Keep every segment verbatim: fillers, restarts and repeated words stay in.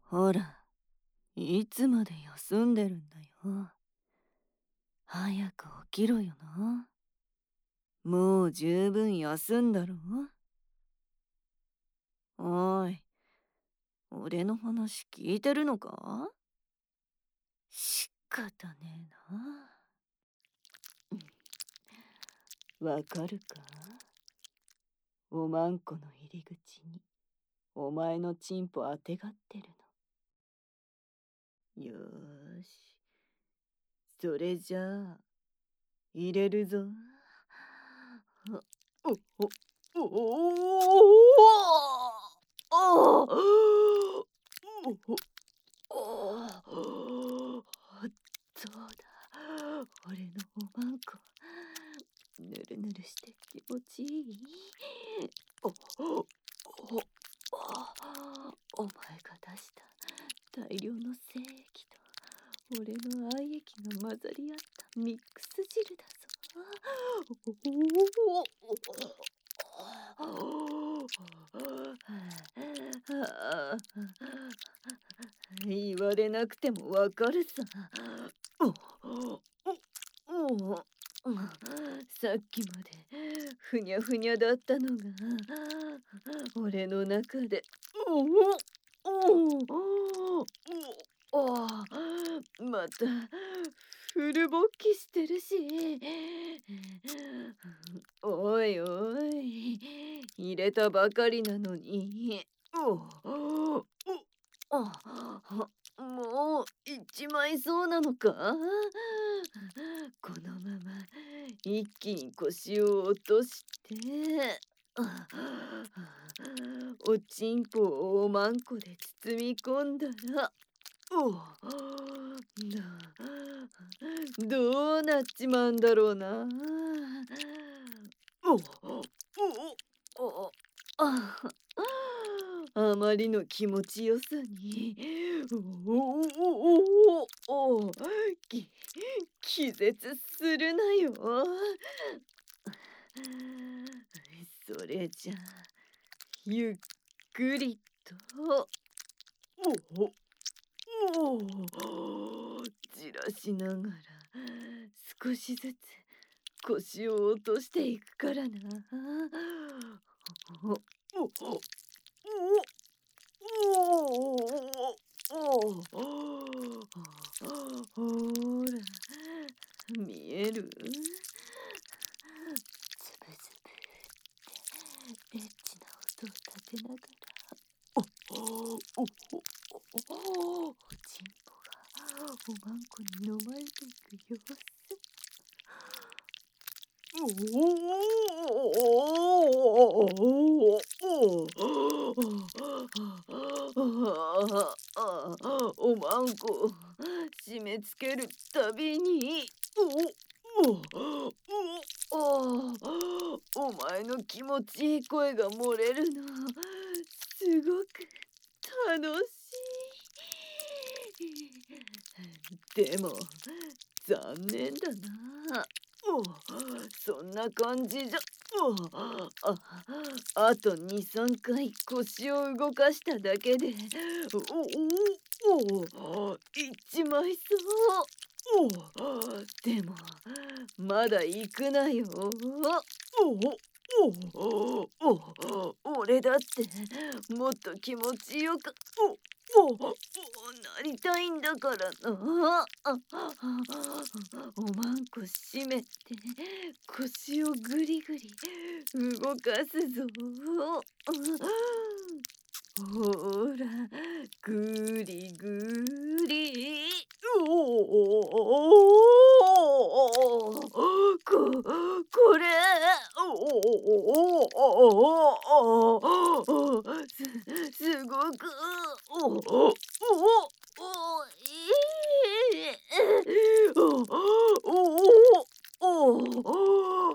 ほら、いつまで休んでるんだよ。早く起きろよな。もう十分休んだろ。おい、俺の話聞いてるのか？仕方ねえな。わかるか？おまんこの入り口にお前のチンポあてがってるの。よーし、それじゃあ入れるぞ。おおおおおおお、そうだ、俺のおまんこぬるぬるして気持ちいい。おおおお前が出した大量の精液と俺の愛液が混ざり合ったミックス汁だぞ。言われなくてもわかるさ。さっきまでふにゃふにゃだったのが俺の中でまたフル勃起してるし。おいおい、入れたばかりなのに。もう一枚そうなのか？このまま一気に腰を落としておちんぽをおまんこで包み込んだらおどうなっちまうんだろうな。おおおああまりの気持ちよさにおおおおき気絶するなよ。それじゃゆっくりとおおおじらしながら少しずつ腰を落としていくからな。おおおおほら見える？つぶつぶってエッチな音を立てながらおおおおちんぽがおまんこに飲まれていく様子。おまんこ締め付けるたびにおおお前の気持ちいい声が漏れるのすごく楽しい。でも残念だな。おそんな感じじゃああとにさんかい腰を動かしただけでおおお一枚そうでもまだ行くなよ。おおお俺だってもっと気持ちよくおおなりたいんだからな。おまんこ締めて腰をぐりぐり動かすぞ。ほらぐりぐりおおここれおすすごくおおおおいいおおお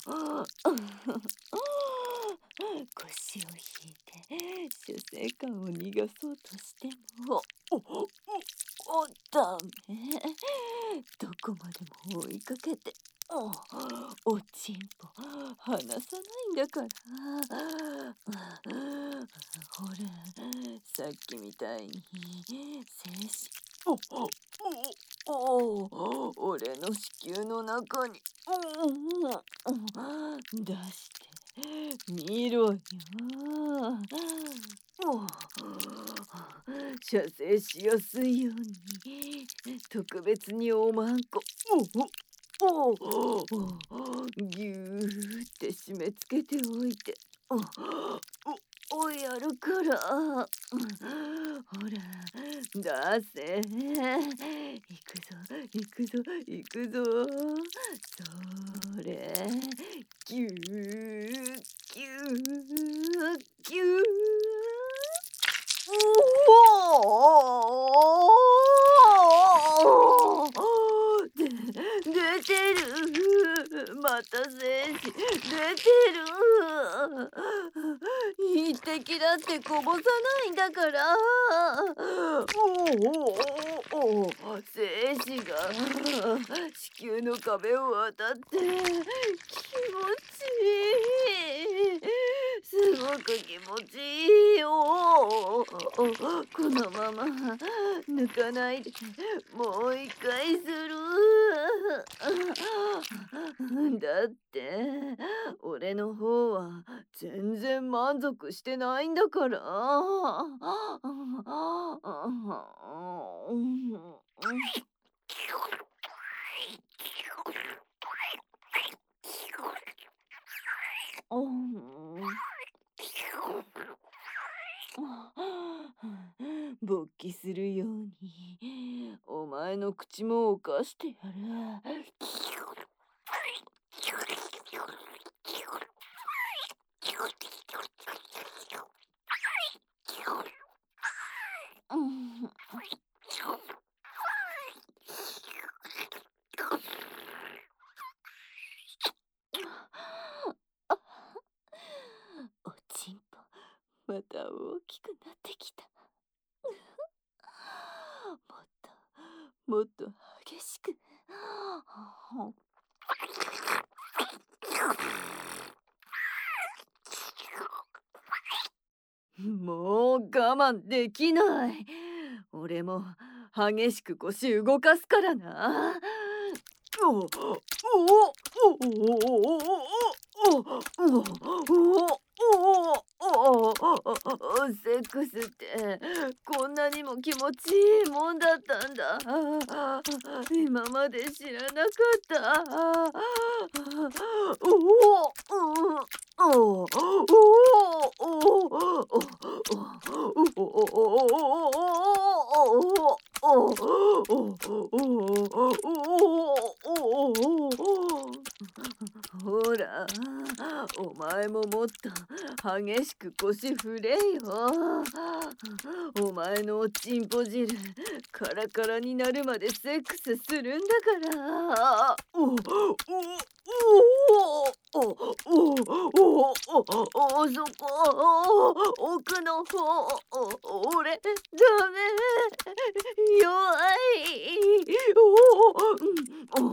腰を引いて主生感を逃がそうとしてもおおおダメ。どこまでも追いかけておおちんぽ離さないんだから。ほらさっきみみたいに精子おおおお俺の子宮の中におお出してみろよ。お射精しやすいように特別におまんこおおおぎゅーって締め付けておいておおおやるからほら出せ行くぞ行くぞ行くぞそれぎゅーぎゅーぎゅーおおで出てるまた精子出てる一滴だってこぼさないんだからおおお精子が子宮の壁を渡って気持ちいいすごく気持ちいいよこのまま抜かないでもう一回するだって俺の方は全然満足してないんだから勃起するようにお前の口も犯してやる。おちんぽまた大きくなってきた。もっともっと激しくもう我慢できない。俺も激しく腰動かすからな。おおおおおおおおおセックスってこんなにも気持ちいいもんだったんだ。今まで知らなかった。おおおおほらお前ももっと激しく腰振れよ。お前のおちんぽ汁カラカラになるまでセックスするんだから。おおおおおおおおそこ奥の方俺ダメ弱いお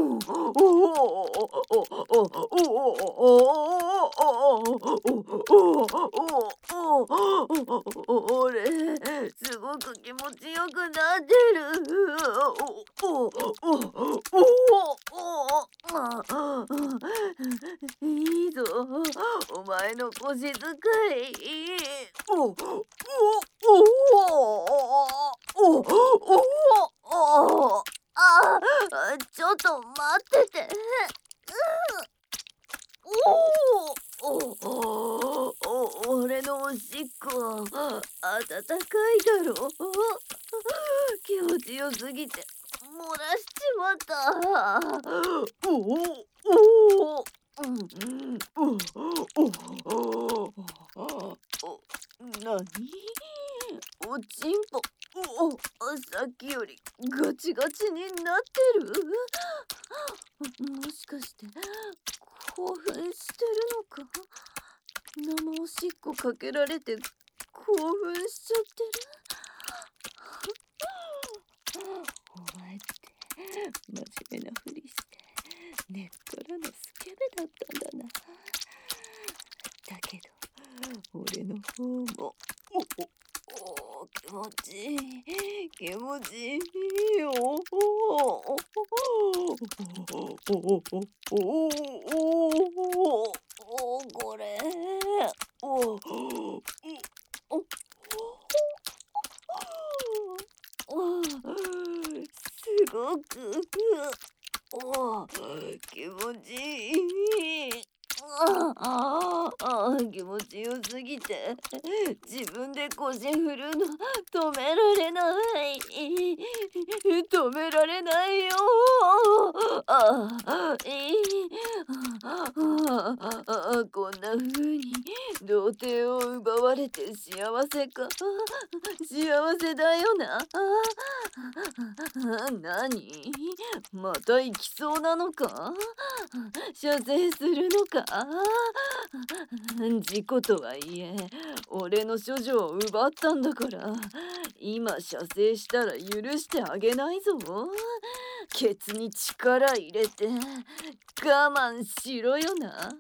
俺すごく気持ちよくなってる。いいぞお前の腰使い。おおおおあちょっと待ってて。おおお俺のおしっこ温かいだろ。気持ちよすぎて漏らしちまった。おおおなにおちんぽおさっきよりガチガチになってる。もしかして興奮してるのか。生おしっこかけられて興奮しちゃってる。お前って真面目なふりして根っからのスケベだったんだな。だけど俺の方もおお気持持ちいい、気持ちいい。おお、おお、おお、おお、これ。おお、おお、すごく、おお、気持ちいい。ああ、ああ、気持ちよすぎて、自分で腰振るの止められない。止められないよ。ああ、いい。ああ、ああ、こんな風に童貞を奪われて幸せか。幸せだよな。なに？また行きそうなのか？射精するのか？事故とはいえ、俺の処女を奪ったんだから、今射精したら許してあげないぞ。ケツに力入れて我慢しろよな。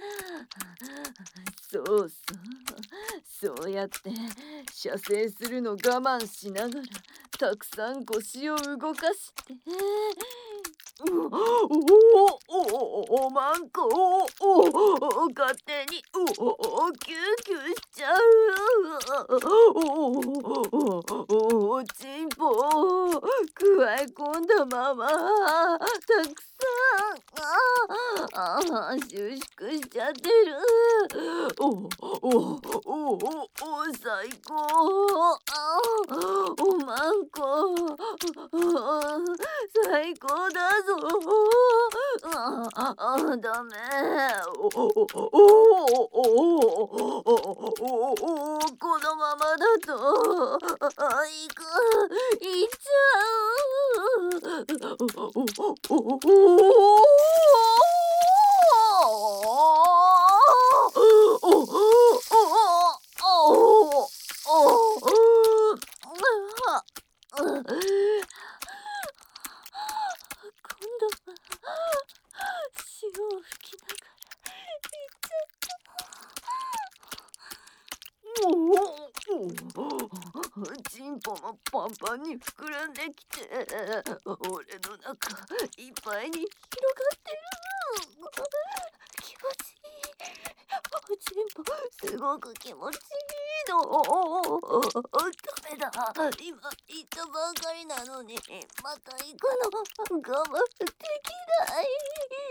そうそう、そうやって射精するの我慢しながらたくさん腰を動かして。おおおおおまんこおお勝手におおキューキューしちゃう。おおおちんぽをくわえ込んだままたくさんああ収縮しちゃってる。おおおおお最高。あおまんこ最高だぞ。ああ、あ、ダメ。おおおおおおおおこのままだと、あ、いく、いっちゃう。おおお今度は潮を吹きながら行っちゃった。おお、チンポもパンパンに膨らんできて、俺の中いっぱいに広がってる。気持ちいい。おちんぽすごく気持ちいいの。ダメだ。今行ったばかりなのにまた行くの我慢できない。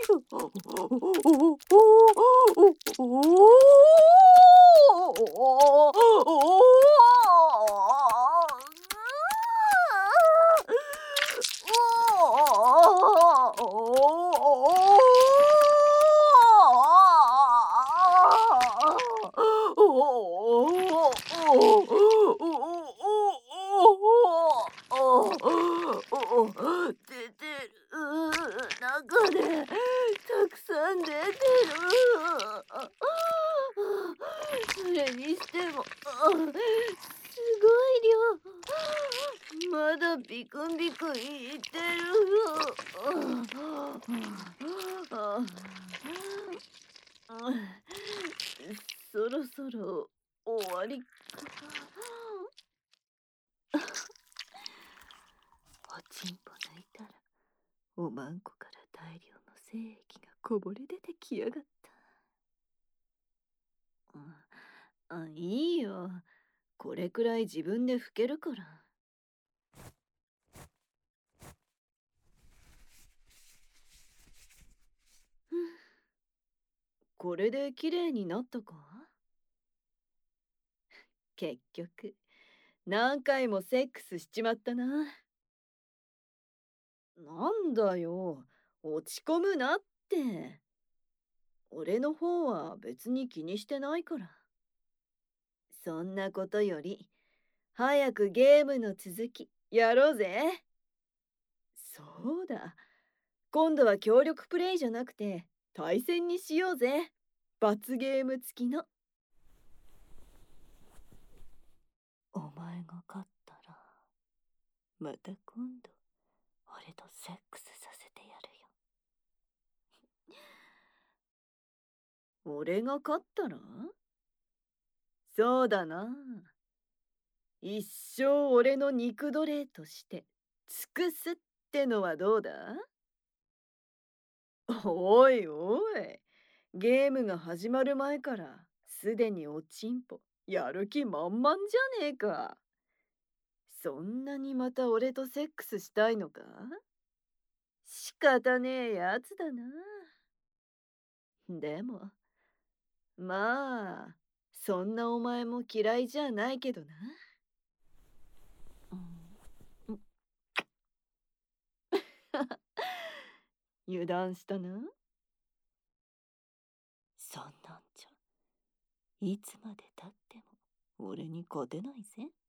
出てる。中でたくさん出てる。それにしてもすごい量。まだビクンビクンいってる。そろそろ終わりか。おちんぽ抜いたらおまんこから大量の精液がこぼれ出てきやがった。あ、あ、いいよ。これくらい自分で拭けるから。これで綺麗になったか？結局何回もセックスしちまったな。なんだよ、落ち込むなって。俺の方は別に気にしてないから。そんなことより早くゲームの続きやろうぜ。そうだ、今度は協力プレイじゃなくて対戦にしようぜ。罰ゲーム付きの。お前が勝ったらまた今度俺とセックスさせてやるよ。俺が勝ったら？そうだな。 一生俺の肉奴隷として尽くすってのはどうだ？おいおい、ゲームが始まる前からすでにおちんぽやる気満々じゃねえか。そんなにまた俺とセックスしたいのか？仕方ねえやつだな。でも、まあ、そんなお前も嫌いじゃないけどな。うん、油断したな。そんなんじゃ、いつまでたっても俺に勝てないぜ。